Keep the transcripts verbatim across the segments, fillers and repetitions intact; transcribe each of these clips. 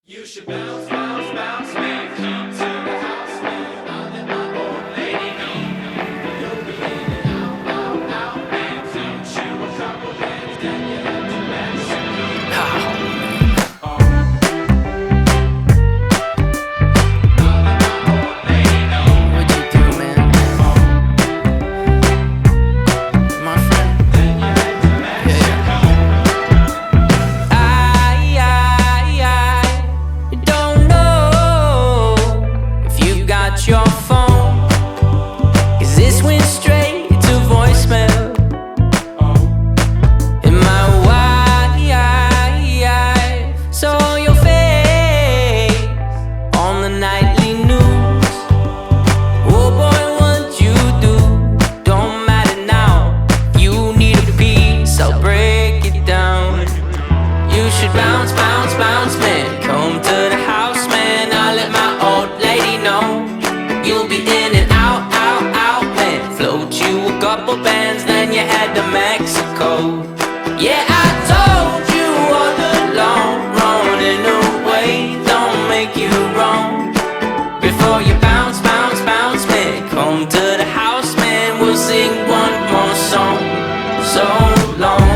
You should bounce, bounce, bounce, man. Come to the house, man. I'll let my old lady know. You'll be in and out, out, out, man. Don't you a couple bands, then you head to Mexico. Oh. I'll let my old lady know. What'd you do, man? My friend? Then you head to Mexico. I, I, I don't know if you got your phone, 'cause this went straight to voicemail. In my wife saw your face on the nightly news. Oh boy, what you do don't matter now. If you need a piece, I'll break it down. You should bounce, bounce, bounce, man. Come to the house, man. I'll let my old lady know. You'll be in and out, out, out, man. Float you a couple bands, then you head to Mexico. Yeah, I told you all along, running away don't make you wrong. Before you bounce, bounce, bounce, man, come to the house, man. We'll sing one more song. So long.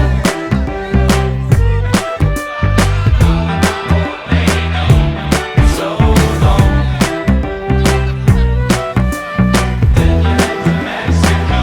So long. Then you head to Mexico.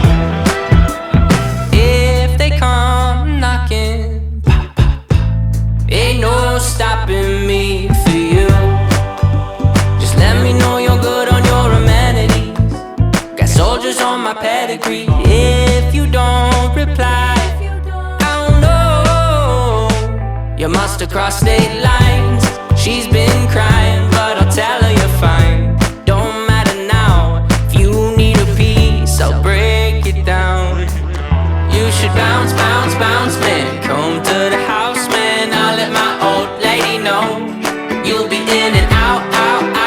If they come knocking, pop, pop, pop, ain't no stopping me for you. Just let me know you're good on your amenities. Got soldiers on my pedigree. If you don't reply, I don't know. You must have crossed state lines. She's been crying, but I'll tell her you're fine. Don't matter now. If you need a piece, I'll break it down. You should bounce, bounce, bounce, man. Come to the house, man. I'll let my old lady know. You'll be in and out, out, out.